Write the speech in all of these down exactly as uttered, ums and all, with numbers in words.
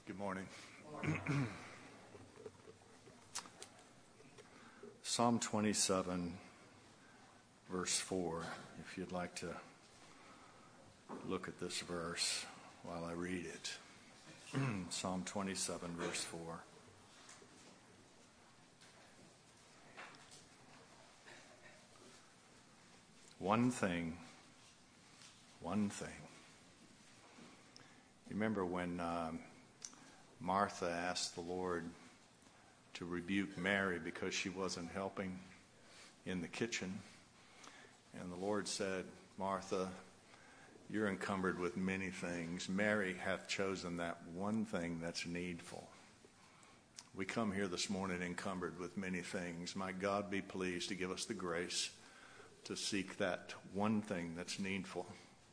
Good morning. Psalm twenty-seven, verse four, if you'd like to look at this verse while I read it. Psalm twenty-seven, verse four. One thing, one thing. You remember when um, Martha asked the Lord to rebuke Mary because she wasn't helping in the kitchen. And the Lord said, Martha, you're encumbered with many things. Mary hath chosen that one thing that's needful. We come here this morning encumbered with many things. Might God be pleased to give us the grace to seek that one thing that's needful.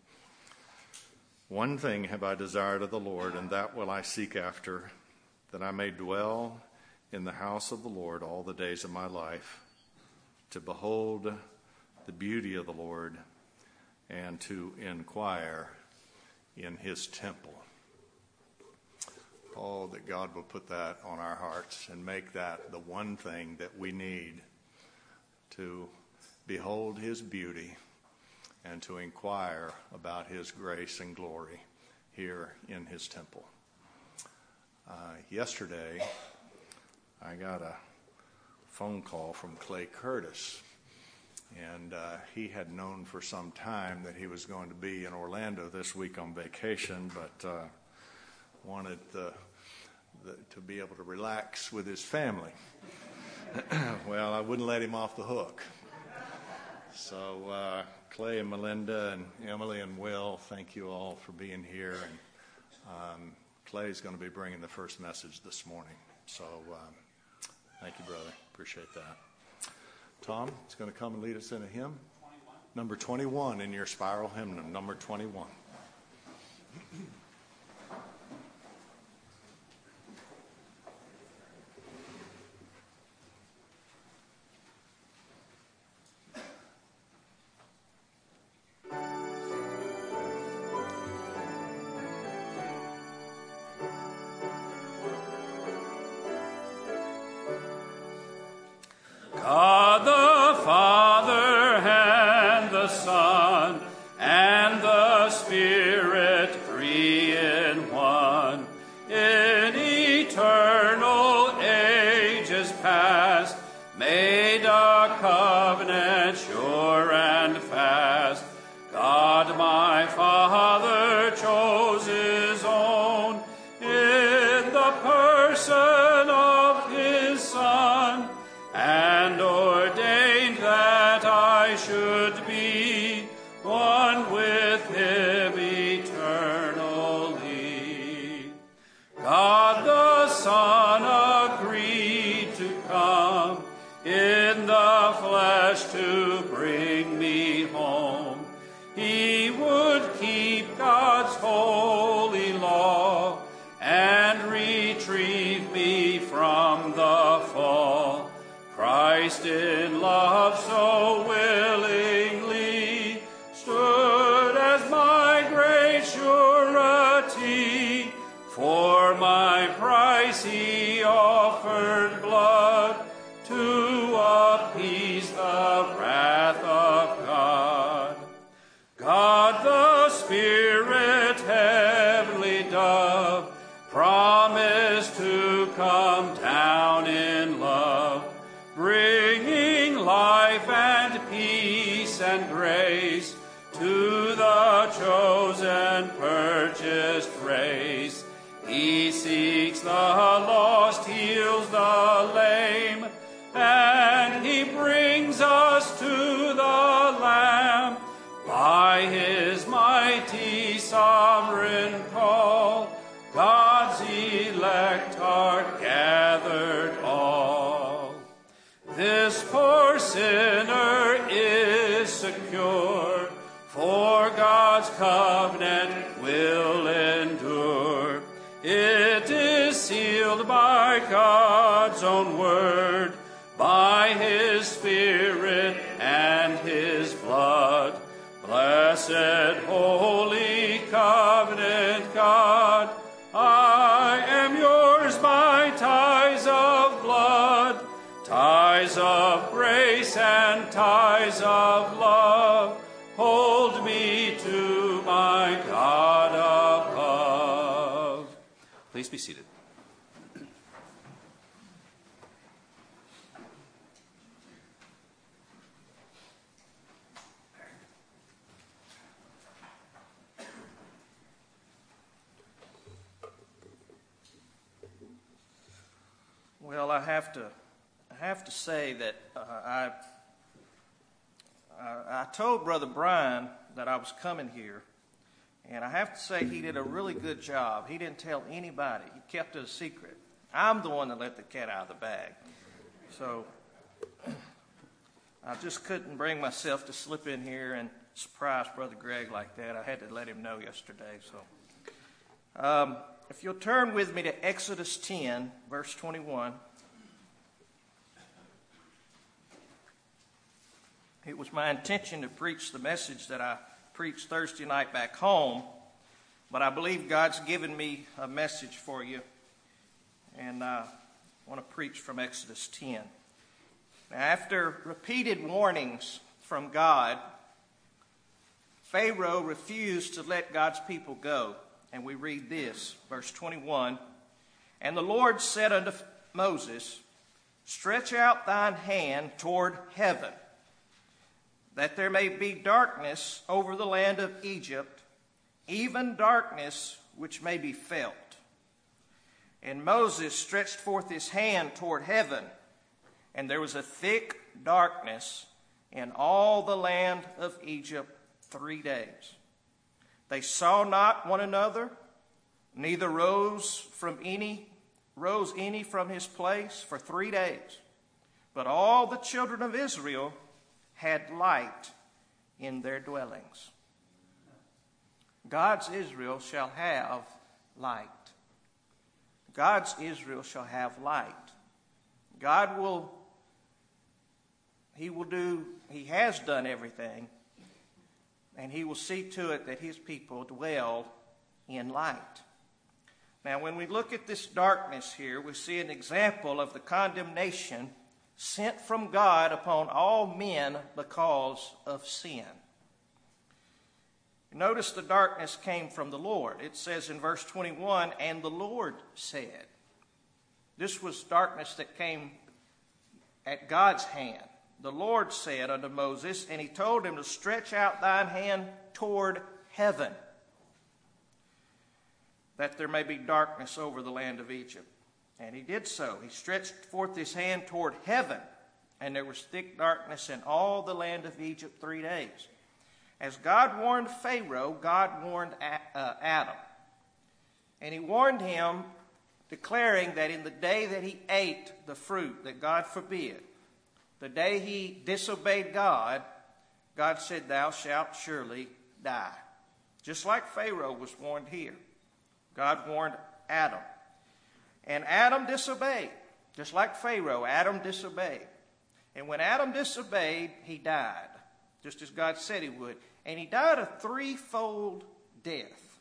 One thing have I desired of the Lord, and that will I seek after, that I may dwell in the house of the Lord all the days of my life, to behold the beauty of the Lord and to inquire in his temple. Oh, that God will put that on our hearts and make that the one thing that we need to behold his beauty and to inquire about his grace and glory here in his temple. Uh, yesterday, I got a phone call from Clay Curtis, and uh, he had known for some time that he was going to be in Orlando this week on vacation, but uh, wanted the, the, to be able to relax with his family. Well, I wouldn't let him off the hook. So uh, Clay and Melinda and Emily and Will, thank you all for being here. And um, Clay's going to be bringing the first message this morning. So um, thank you, brother. Appreciate that. Tom is going to come and lead us in a hymn. twenty-one. Number twenty-one in your spiral hymnal, number twenty-one. God the Father and the Son and the Spirit, three in one, in eternal ages past, made a covenant sure and fast. God my Father chose his own in the person of his Son, and ordained that I should be one with him eternally. God the Son agreed to come in the flesh to bring me home. He would keep God's holy law and retrieve me from the fall. Christ in love so willingly stood as my great surety. For my price he offered blood to appease the wrath of God. God the Spirit, heavenly dove, promised to come down in love, bringing life and peace and grace to the chosen, purchased race. He seeks the lost, heals the lame, and he brings us to the Lamb. By his mighty sovereign call, God's elect are gathered all. This poor sinner is secure, for God's covenant will endure. It is sealed by God's own word, by his Spirit and his blood. Blessed, holy covenant God, I am Ties of grace and ties of love, hold me to my God above. Please be seated. Well, I have to, I have to say that uh, I, I, I told Brother Brian that I was coming here, and I have to say he did a really good job. He didn't tell anybody. He kept it a secret. I'm the one that let the cat out of the bag. So I just couldn't bring myself to slip in here and surprise Brother Greg like that. I had to let him know yesterday. So. Um, If you'll turn with me to Exodus ten, verse twenty-one. It was my intention to preach the message that I preached Thursday night back home, but I believe God's given me a message for you, and I want to preach from Exodus ten. Now, after repeated warnings from God, Pharaoh refused to let God's people go. And we read this, verse twenty-one. And the Lord said unto Moses, stretch out thine hand toward heaven, that there may be darkness over the land of Egypt, even darkness which may be felt. And Moses stretched forth his hand toward heaven, and there was a thick darkness in all the land of Egypt three days. They saw not one another, neither rose from any rose any from his place for three days. But all the children of Israel had light in their dwellings. God's Israel shall have light. God's Israel shall have light. God will, he will do, he has done everything. And he will see to it that his people dwell in light. Now, when we look at this darkness here, we see an example of the condemnation sent from God upon all men because of sin. Notice the darkness came from the Lord. It says in verse twenty-one, and the Lord said. This was darkness that came at God's hand. The Lord said unto Moses, and he told him to stretch out thine hand toward heaven, that there may be darkness over the land of Egypt. And he did so. He stretched forth his hand toward heaven, and there was thick darkness in all the land of Egypt three days. As God warned Pharaoh, God warned Adam. And he warned him, declaring that in the day that he ate the fruit that God forbid, the day he disobeyed God, God said, thou shalt surely die. Just like Pharaoh was warned here. God warned Adam. And Adam disobeyed. Just like Pharaoh, Adam disobeyed. And when Adam disobeyed, he died. Just as God said he would. And he died a threefold death.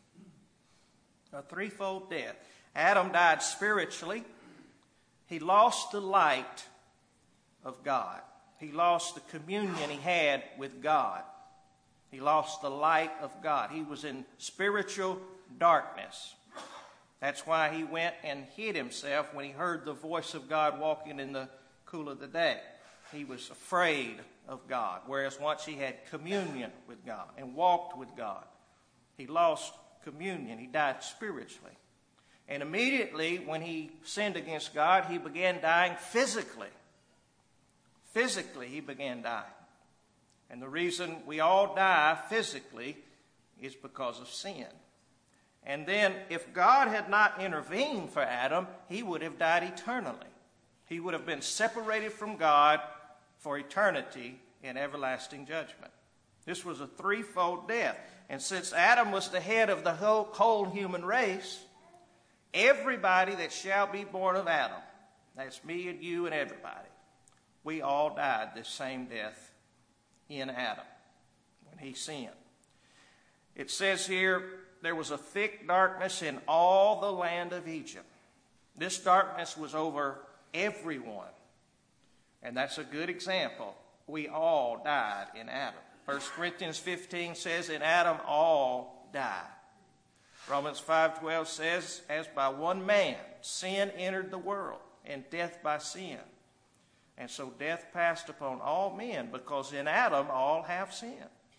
A threefold death. Adam died spiritually. He lost the light of God. He lost the communion he had with God. He lost the light of God. He was in spiritual darkness. That's why he went and hid himself when he heard the voice of God walking in the cool of the day. He was afraid of God, whereas once he had communion with God and walked with God. He lost communion. He died spiritually. And immediately when he sinned against God, he began dying physically. Physically, he began dying. And the reason we all die physically is because of sin. And then if God had not intervened for Adam, he would have died eternally. He would have been separated from God for eternity in everlasting judgment. This was a threefold death. And since Adam was the head of the whole, whole human race, everybody that shall be born of Adam, that's me and you and everybody, we all died this same death in Adam when he sinned. It says here, there was a thick darkness in all the land of Egypt. This darkness was over everyone. And that's a good example. We all died in Adam. First Corinthians fifteen says, in Adam all died. Romans five twelve says, as by one man sin entered the world, and death by sin. And so death passed upon all men, because in Adam all have sinned.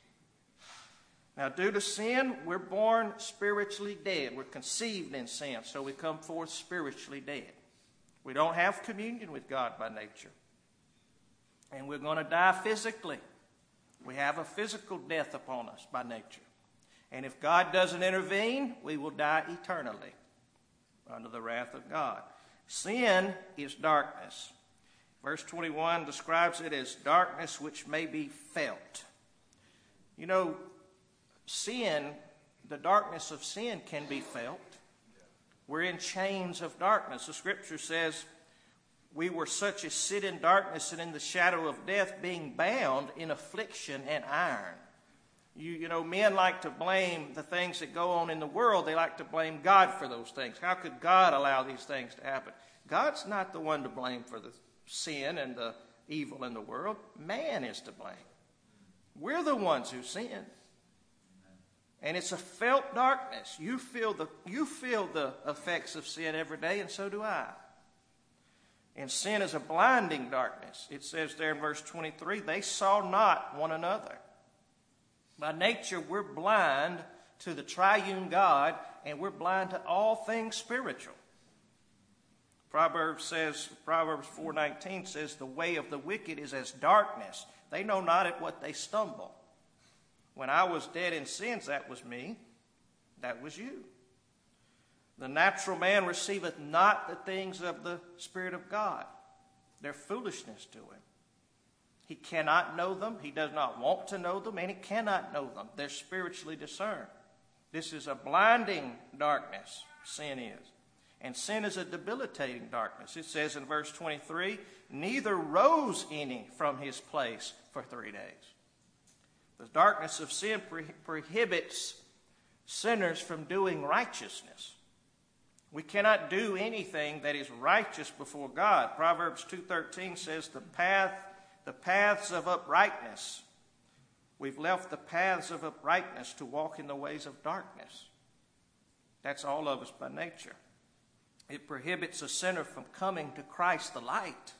Now, due to sin, we're born spiritually dead. We're conceived in sin, so we come forth spiritually dead. We don't have communion with God by nature. And we're going to die physically. We have a physical death upon us by nature. And if God doesn't intervene, we will die eternally under the wrath of God. Sin is darkness. Verse twenty-one describes it as darkness which may be felt. You know, sin, the darkness of sin can be felt. We're in chains of darkness. The scripture says, we were such as sit in darkness and in the shadow of death, being bound in affliction and iron. You, you know, men like to blame the things that go on in the world. They like to blame God for those things. How could God allow these things to happen? God's not the one to blame for the sin and the evil in the world. Man is to blame. We're the ones who sin. And it's a felt darkness. You feel the, you feel the effects of sin every day, and so do I. And sin is a blinding darkness. It says there in verse twenty-three, they saw not one another. By nature, we're blind to the triune God, and we're blind to all things spiritual. Proverbs says, Proverbs four nineteen says, the way of the wicked is as darkness. They know not at what they stumble. When I was dead in sins, that was me. That was you. The natural man receiveth not the things of the Spirit of God. They're foolishness to him. He cannot know them. He does not want to know them, and he cannot know them. They're spiritually discerned. This is a blinding darkness, sin is. And sin is a debilitating darkness. It says in verse twenty-three, neither rose any from his place for three days. The darkness of sin pro- prohibits sinners from doing righteousness. We cannot do anything that is righteous before God. Proverbs two thirteen says, the path, the paths of uprightness. We've left the paths of uprightness to walk in the ways of darkness. That's all of us by nature. It prohibits a sinner from coming to Christ the light.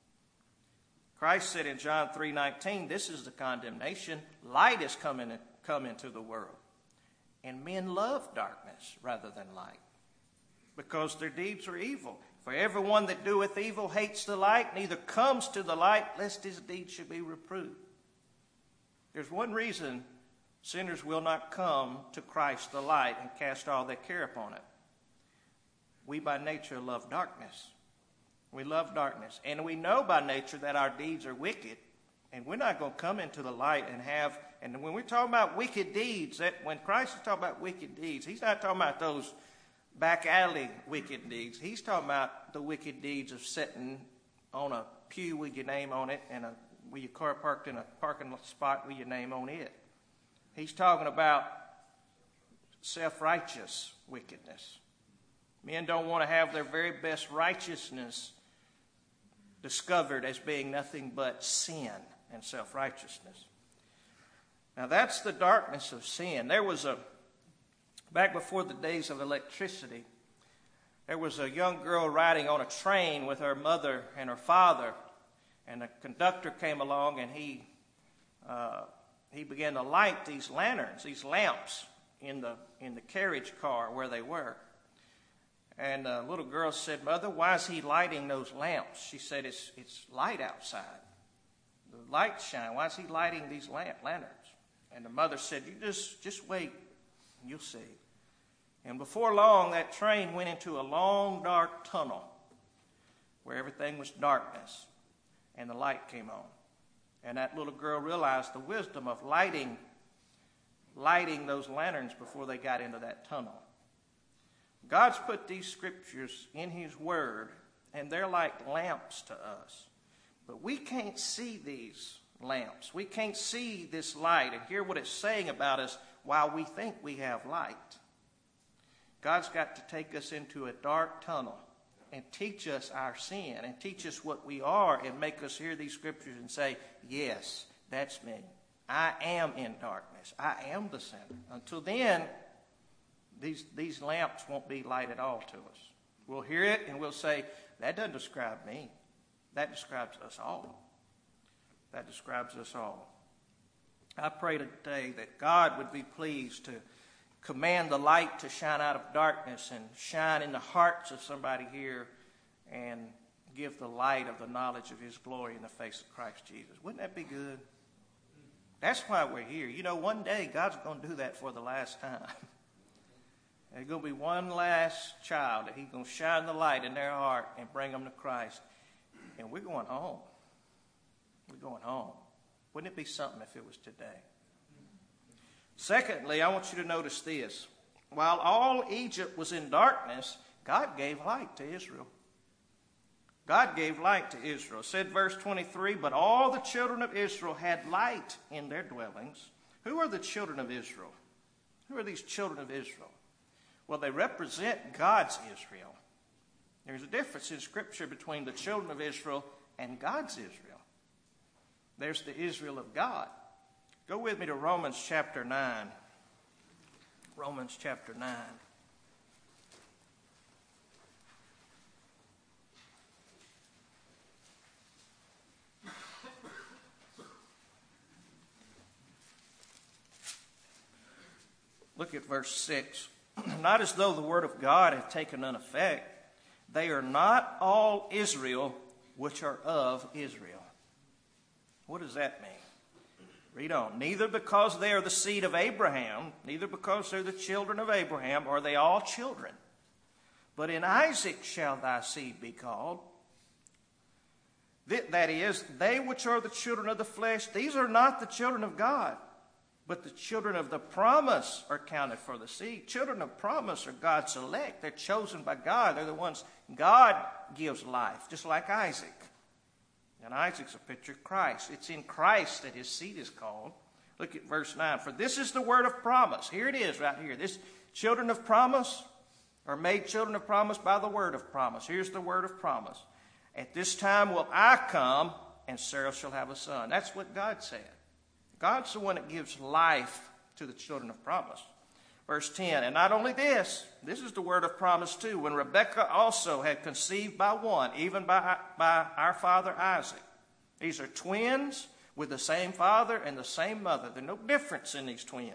Christ said in John three nineteen, this is the condemnation. Light is come, in, come into the world. And men love darkness rather than light, because their deeds are evil. For everyone that doeth evil hates the light, neither comes to the light, lest his deeds should be reproved. There's one reason sinners will not come to Christ the light and cast all their care upon it. We by nature love darkness. We love darkness. And we know by nature that our deeds are wicked. And we're not going to come into the light and have... And when we're talking about wicked deeds, that when Christ is talking about wicked deeds, he's not talking about those back alley wicked deeds. He's talking about the wicked deeds of sitting on a pew with your name on it and a, with your car parked in a parking spot with your name on it. He's talking about self-righteous wickedness. Men don't want to have their very best righteousness discovered as being nothing but sin and self-righteousness. Now that's the darkness of sin. There was a, back before the days of electricity, there was a young girl riding on a train with her mother and her father, and a conductor came along and he uh, he began to light these lanterns, these lamps in the in the carriage car where they were. And the little girl said, Mother, why is he lighting those lamps? She said, it's it's light outside. The lights shine. Why is he lighting these lamp, lanterns? And the mother said, you just, just wait and you'll see. And before long, that train went into a long, dark tunnel where everything was darkness, and the light came on. And that little girl realized the wisdom of lighting, lighting those lanterns before they got into that tunnel. God's put these scriptures in his word, and they're like lamps to us. But we can't see these lamps. We can't see this light and hear what it's saying about us while we think we have light. God's got to take us into a dark tunnel and teach us our sin and teach us what we are and make us hear these scriptures and say, yes, that's me. I am in darkness. I am the sinner. Until then, these, these lamps won't be light at all to us. We'll hear it and we'll say, that doesn't describe me. That describes us all. That describes us all. I pray today that God would be pleased to command the light to shine out of darkness and shine in the hearts of somebody here and give the light of the knowledge of his glory in the face of Christ Jesus. Wouldn't that be good? That's why we're here. You know, one day God's going to do that for the last time. There's going to be one last child that he's going to shine the light in their heart and bring them to Christ. And we're going home. We're going home. Wouldn't it be something if it was today? Secondly, I want you to notice this. While all Egypt was in darkness, God gave light to Israel. God gave light to Israel. It said verse twenty-three, but all the children of Israel had light in their dwellings. Who are the children of Israel? Who are these children of Israel? Well, they represent God's Israel. There's a difference in Scripture between the children of Israel and God's Israel. There's the Israel of God. Go with me to Romans chapter nine. Romans chapter nine. Look at verse six. Not as though the word of God had taken none effect. They are not all Israel which are of Israel. What does that mean? Read on. Neither because they are the seed of Abraham, neither because they're the children of Abraham, are they all children. But in Isaac shall thy seed be called. That is, they which are the children of the flesh, these are not the children of God, but the children of the promise are counted for the seed. Children of promise are God's elect. They're chosen by God. They're the ones God gives life, just like Isaac. And Isaac's a picture of Christ. It's in Christ that his seed is called. Look at verse nine. For this is the word of promise. Here it is right here. This children of promise are made children of promise by the word of promise. Here's the word of promise. At this time will I come, and Sarah shall have a son. That's what God said. God's the one that gives life to the children of promise. Verse ten, and not only this, this is the word of promise too. When Rebekah also had conceived by one, even by, by our father Isaac. These are twins with the same father and the same mother. There's no difference in these twins. It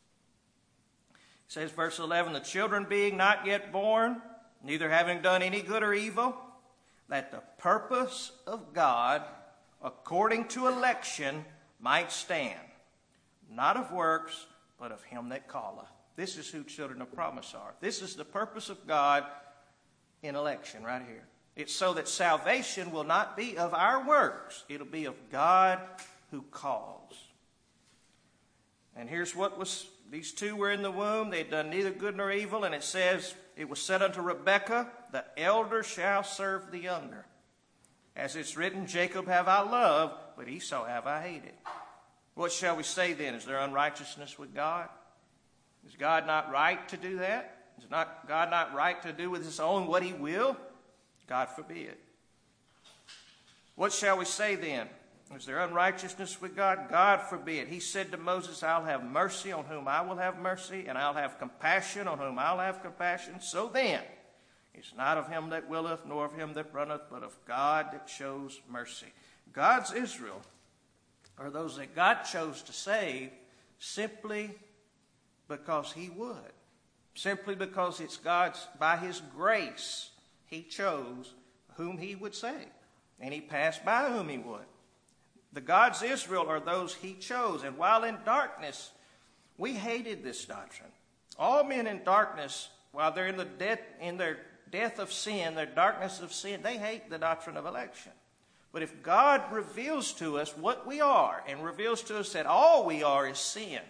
says, verse eleven, the children being not yet born, neither having done any good or evil, that the purpose of God, according to election, might stand, not of works, but of him that calleth. This is who children of promise are. This is the purpose of God in election right here. It's so that salvation will not be of our works. It'll be of God who calls. And here's what was, these two were in the womb. They had done neither good nor evil. And it says, it was said unto Rebekah, the elder shall serve the younger. As it's written, Jacob have I loved, but Esau have I hated. What shall we say then? Is there unrighteousness with God? Is God not right to do that? Is not God not right to do with his own what he will? God forbid. What shall we say then? Is there unrighteousness with God? God forbid. He said to Moses, I'll have mercy on whom I will have mercy, and I'll have compassion on whom I'll have compassion. So then, it's not of him that willeth, nor of him that runneth, but of God that shows mercy. God's Israel are those that God chose to save simply because he would. Simply because it's God's, by his grace, he chose whom he would save. And he passed by whom he would. The God's Israel are those he chose. And while in darkness, we hated this doctrine. All men in darkness, while they're in the death, in their death of sin, their darkness of sin, they hate the doctrine of election. But if God reveals to us what we are, and reveals to us that all we are is sin,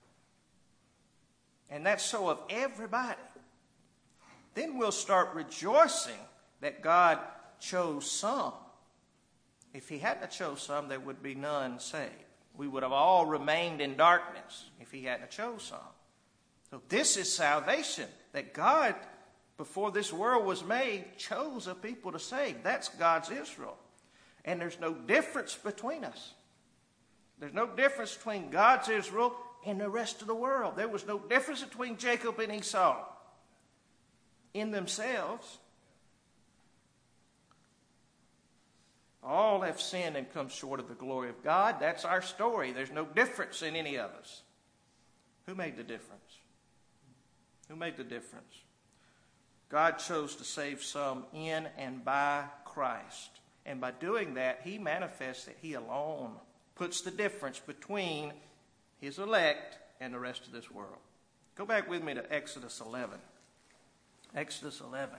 and that's so of everybody, then we'll start rejoicing that God chose some. If he hadn't chose some, there would be none saved. We would have all remained in darkness if he hadn't chose some. So this is salvation, that God before this world was made, chose a people to save. That's God's Israel. And there's no difference between us. There's no difference between God's Israel and the rest of the world. There was no difference between Jacob and Esau in themselves. All have sinned and come short of the glory of God. That's our story. There's no difference in any of us. Who made the difference? Who made the difference? God chose to save some in and by Christ. And by doing that, he manifests that he alone puts the difference between his elect and the rest of this world. Go back with me to Exodus eleven. Exodus eleven.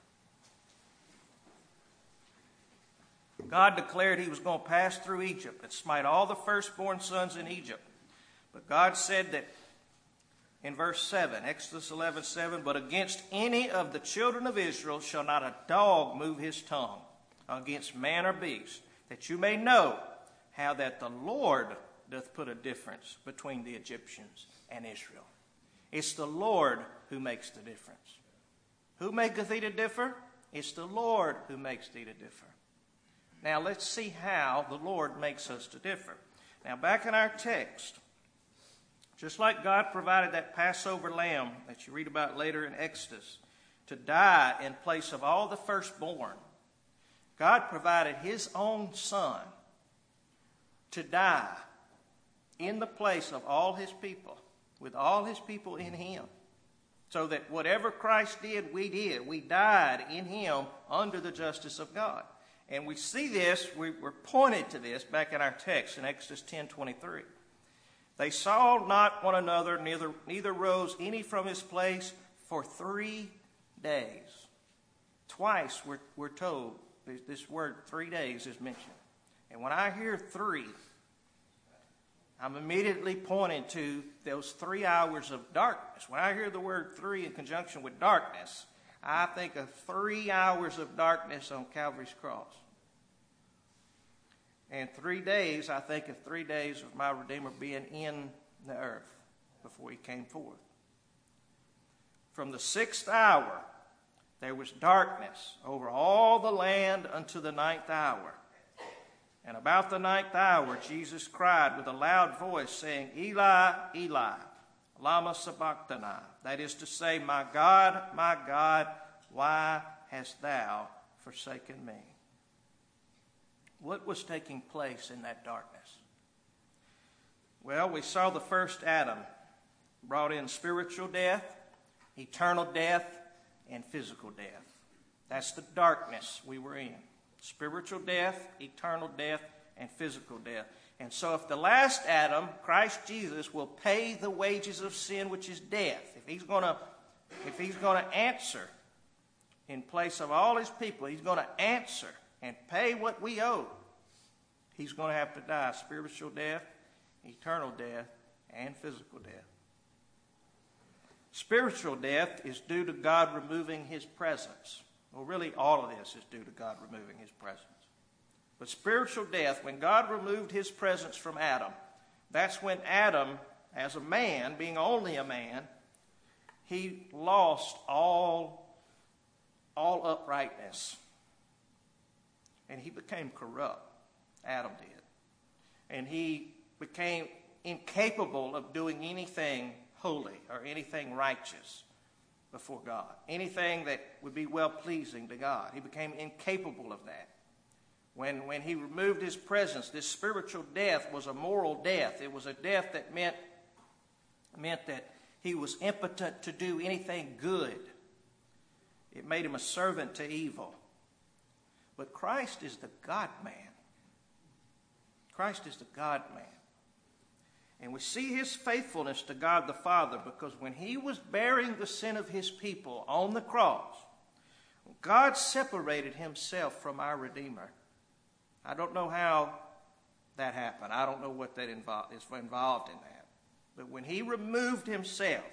God declared he was going to pass through Egypt and smite all the firstborn sons in Egypt. But God said that in verse seven, Exodus eleven seven, but against any of the children of Israel shall not a dog move his tongue against man or beast, that you may know how that the Lord doth put a difference between the Egyptians and Israel. It's the Lord who makes the difference. Who maketh thee to differ? It's the Lord who makes thee to differ. Now let's see how the Lord makes us to differ. Now back in our text, just like God provided that Passover lamb that you read about later in Exodus to die in place of all the firstborn, God provided his own son to die in the place of all his people, with all his people in him. So that whatever Christ did, we did. We died in him under the justice of God. And we see this, we were pointed to this back in our text in Exodus ten twenty-three. They saw not one another, neither, neither rose any from his place for three days. Twice we're, we're told this word three days is mentioned. And when I hear three, I'm immediately pointing to those three hours of darkness. When I hear the word three in conjunction with darkness, I think of three hours of darkness on Calvary's cross. And three days, I think of three days of my Redeemer being in the earth before he came forth. From the sixth hour, there was darkness over all the land unto the ninth hour. And about the ninth hour, Jesus cried with a loud voice, saying, Eli, Eli, lama sabachthani. That is to say, my God, my God, why hast thou forsaken me? What was taking place in that darkness? Well, we saw the first Adam brought in spiritual death, eternal death, and physical death. That's the darkness we were in. Spiritual death, eternal death, and physical death. And so if the last Adam, Christ Jesus, will pay the wages of sin, which is death, if he's going to if he's going to answer in place of all his people, he's going to answer and pay what we owe, he's going to have to die spiritual death, eternal death, and physical death. Spiritual death is due to God removing his presence. Well, really, all of this is due to God removing his presence. But spiritual death, when God removed his presence from Adam, that's when Adam, as a man, being only a man, he lost all, all uprightness. And he became corrupt. Adam did. And he became incapable of doing anything holy or anything righteous before God. Anything that would be well-pleasing to God. He became incapable of that. When, when he removed his presence, this spiritual death was a moral death. It was a death that meant, meant that he was impotent to do anything good. It made him a servant to evil. But Christ is the God-man. Christ is the God-man. And we see his faithfulness to God the Father because when he was bearing the sin of his people on the cross, God separated himself from our Redeemer. I don't know how that happened. I don't know what that involved, is involved in that. But when he removed himself,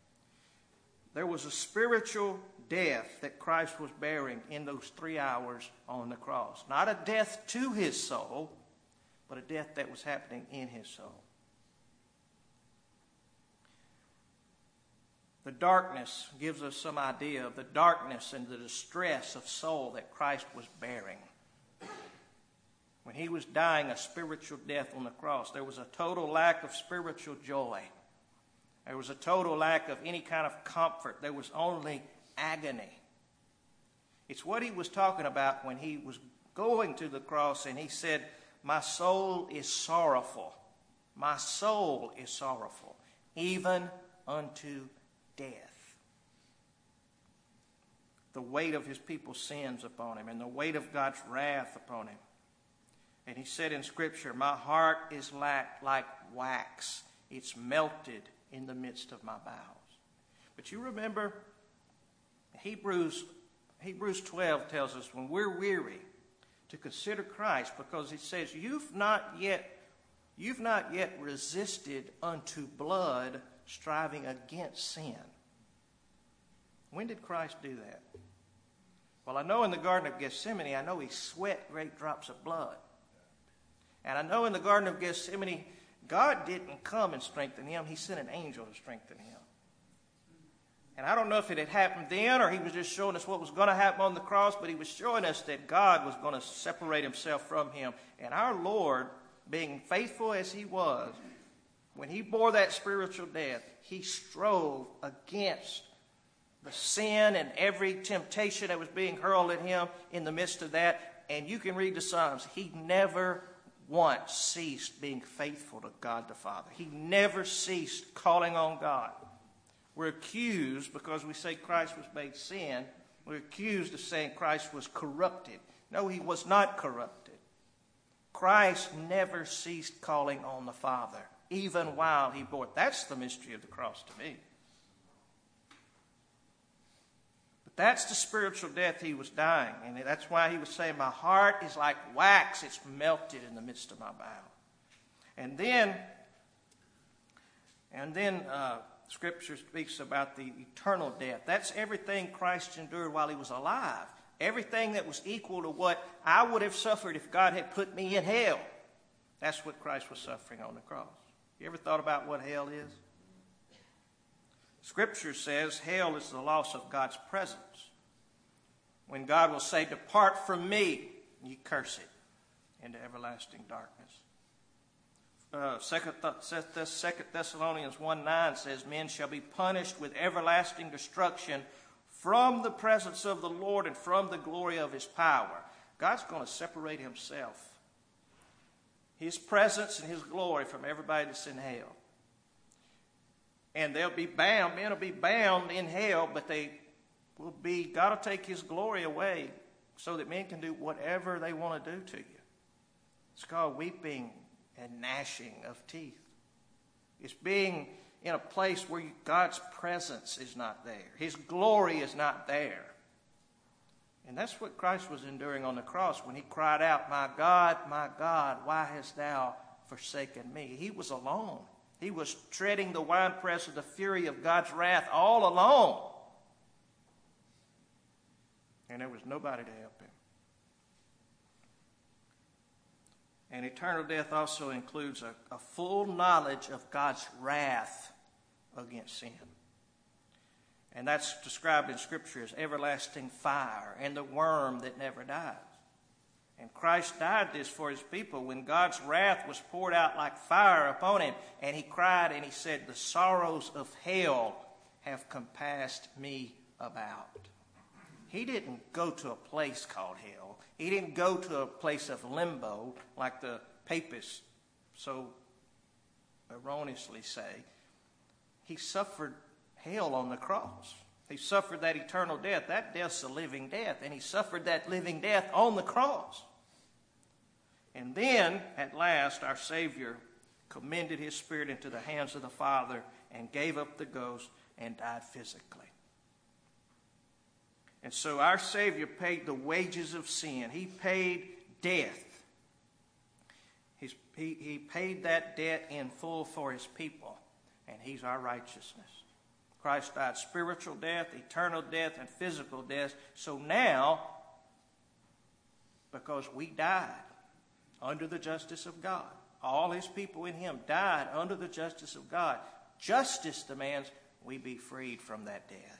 there was a spiritual death that Christ was bearing in those three hours on the cross. Not a death to his soul, but a death that was happening in his soul. The darkness gives us some idea of the darkness and the distress of soul that Christ was bearing. When he was dying a spiritual death on the cross, there was a total lack of spiritual joy. There was a total lack of any kind of comfort. There was only agony. It's what he was talking about when he was going to the cross and he said, "My soul is sorrowful. My soul is sorrowful, even unto death." The weight of his people's sins upon him and the weight of God's wrath upon him. And he said in Scripture, "My heart is like, like wax. It's melted in the midst of my bowels." But you remember, Hebrews, Hebrews twelve tells us when we're weary to consider Christ, because it says, you've not yet, you've not yet resisted unto blood, striving against sin. When did Christ do that? Well, I know in the Garden of Gethsemane, I know he sweat great drops of blood. And I know in the Garden of Gethsemane, God didn't come and strengthen him. He sent an angel to strengthen him. And I don't know if it had happened then or he was just showing us what was going to happen on the cross, but he was showing us that God was going to separate himself from him. And our Lord, being faithful as he was, when he bore that spiritual death, he strove against the sin and every temptation that was being hurled at him in the midst of that. And you can read the Psalms. He never once ceased being faithful to God the Father. He never ceased calling on God. We're accused, because we say Christ was made sin, we're accused of saying Christ was corrupted. No, he was not corrupted. Christ never ceased calling on the Father, even while he bore it. That's the mystery of the cross to me. But that's the spiritual death he was dying. And that's why he was saying, "My heart is like wax. It's melted in the midst of my bowels." And then, and then uh, Scripture speaks about the eternal death. That's everything Christ endured while he was alive. Everything that was equal to what I would have suffered if God had put me in hell. That's what Christ was suffering on the cross. You ever thought about what hell is? Scripture says hell is the loss of God's presence. When God will say, "Depart from me," you curse it into everlasting darkness. Uh, Second Thessalonians one nine says, "Men shall be punished with everlasting destruction from the presence of the Lord and from the glory of his power." God's going to separate himself, his presence and his glory, from everybody that's in hell. And they'll be bound, men will be bound in hell, but they will be, God will take his glory away so that men can do whatever they want to do to you. It's called weeping and gnashing of teeth. It's being in a place where you, God's presence is not there. His glory is not there. And that's what Christ was enduring on the cross when he cried out, "My God, my God, why hast thou forsaken me?" He was alone. He was treading the winepress of the fury of God's wrath all alone. And there was nobody to help him. And eternal death also includes a, a full knowledge of God's wrath against sin. And that's described in Scripture as everlasting fire and the worm that never dies. And Christ died this for his people when God's wrath was poured out like fire upon him. And he cried and he said, "The sorrows of hell have compassed me about." He didn't go to a place called hell. He didn't go to a place of limbo like the papists so erroneously say. He suffered hell on the cross. He suffered that eternal death. That death's a living death. And he suffered that living death on the cross. And then, at last, our Savior commended his spirit into the hands of the Father and gave up the ghost and died physically. And so our Savior paid the wages of sin. He paid death. He's, he, he paid that debt in full for his people. And he's our righteousness. Christ died spiritual death, eternal death, and physical death. So now, because we died under the justice of God, all his people in him died under the justice of God. Justice demands we be freed from that death.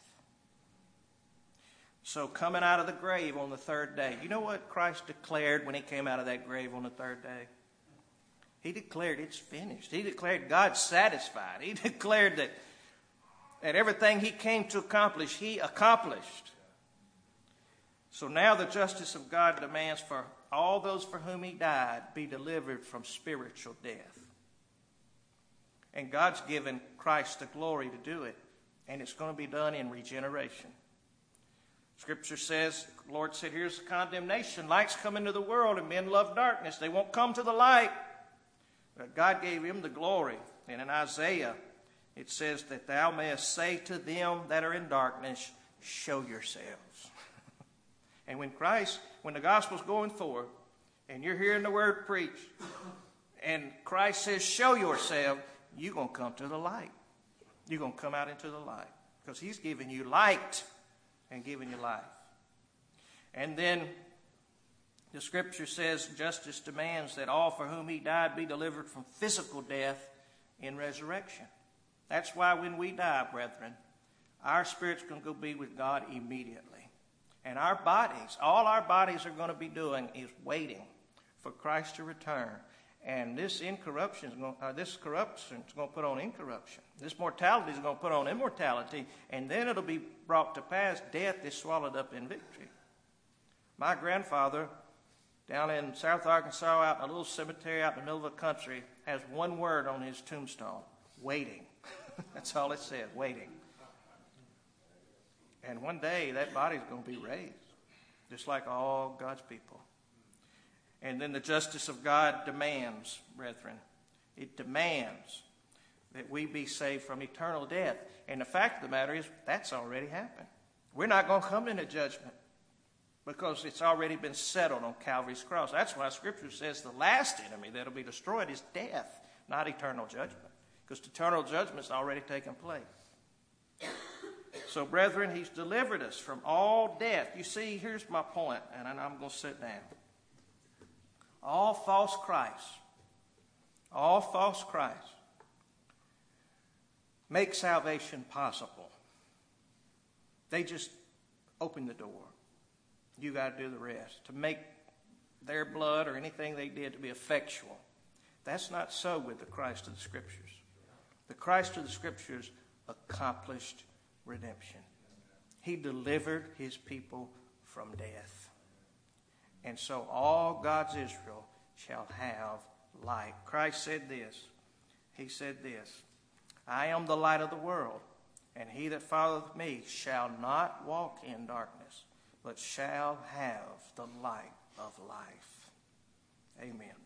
So coming out of the grave on the third day, you know what Christ declared when he came out of that grave on the third day? He declared it's finished. He declared God's satisfied. He declared that, that everything he came to accomplish, he accomplished. So now the justice of God demands for all those for whom he died be delivered from spiritual death. And God's given Christ the glory to do it. And it's going to be done in regeneration. Scripture says, the Lord said, here's the condemnation. Light's come into the world and men love darkness. They won't come to the light. But God gave him the glory. And in Isaiah, it says that thou mayest say to them that are in darkness, show yourselves. And when Christ, when the gospel's going forth, and you're hearing the word preached, and Christ says, show yourself, you're going to come to the light. You're going to come out into the light. Because he's giving you light and giving you life. And then the scripture says justice demands that all for whom he died be delivered from physical death in resurrection. That's why when we die, brethren, our spirit's going to go be with God immediately. And our bodies, all our bodies are going to be doing is waiting for Christ to return. And this incorruption is going, uh, this corruption is going to put on incorruption. This mortality is going to put on immortality, and then it'll be brought to pass. Death is swallowed up in victory. My grandfather, down in South Arkansas, out in a little cemetery out in the middle of the country, has one word on his tombstone: waiting. That's all it says, waiting. And one day that body's going to be raised, just like all God's people. And then the justice of God demands, brethren, it demands that we be saved from eternal death. And the fact of the matter is, that's already happened. We're not going to come into judgment because it's already been settled on Calvary's cross. That's why Scripture says the last enemy that will be destroyed is death, not eternal judgment, because eternal judgment's already taken place. So, brethren, he's delivered us from all death. You see, here's my point, and I'm going to sit down. All false Christs, all false Christs make salvation possible. They just open the door. You got to do the rest. To make their blood or anything they did to be effectual. That's not so with the Christ of the Scriptures. The Christ of the Scriptures accomplished redemption. He delivered his people from death. And so all God's Israel shall have light. Christ said this. He said this: I am the light of the world, and he that followeth me shall not walk in darkness, but shall have the light of life. Amen.